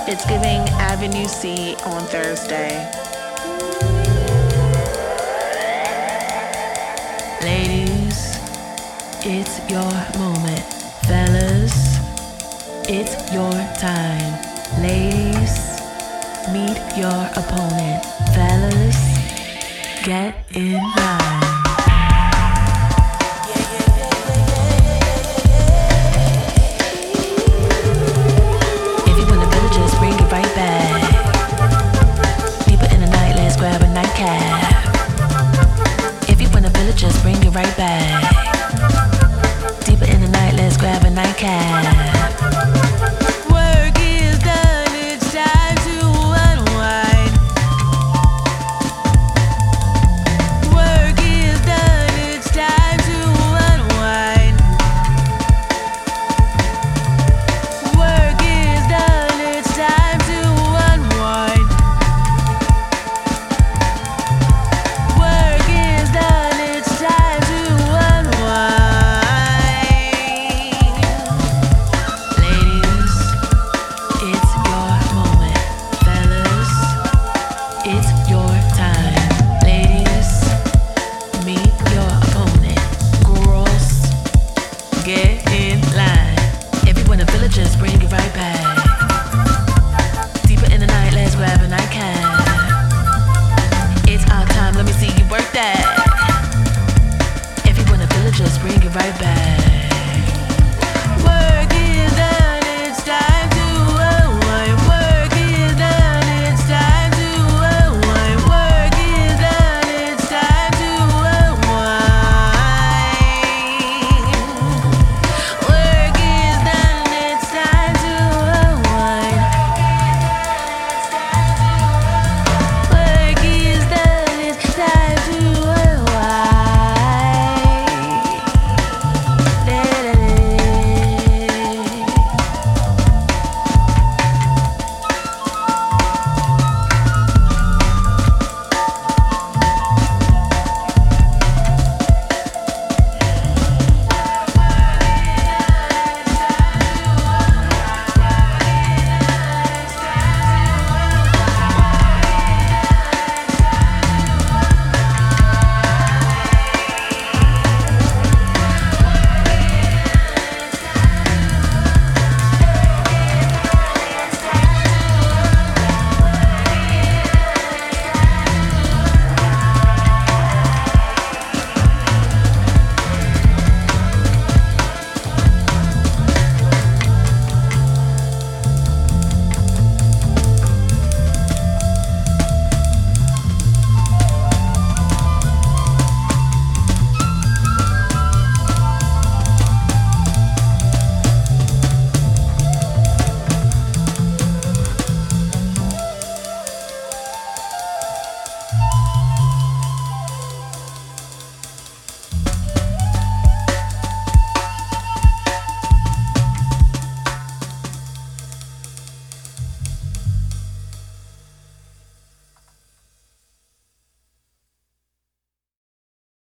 It's giving Avenue C on Thursday. Ladies, it's your moment. Fellas, it's your time. Ladies, meet your opponent. Fellas, get in line. If you want a better, just bring it right back. Deeper in the night, let's grab a nightcap. If you want a better, just bring it right back. Deeper in the night, let's grab a nightcap. Work is done, it's time to unwind. Work is done, it's time to unwind. Work is done, it's time to unwind. Work is done, it's time to unwind. Ladies, it's your moment. Fellas, it's your time. Ladies, meet your opponent. Girls, get in line. If you want a village, just bring it right back. Deeper in the night, let's grab a nightcap. It's our time, let me see you work that. If you want a village, just bring it right back.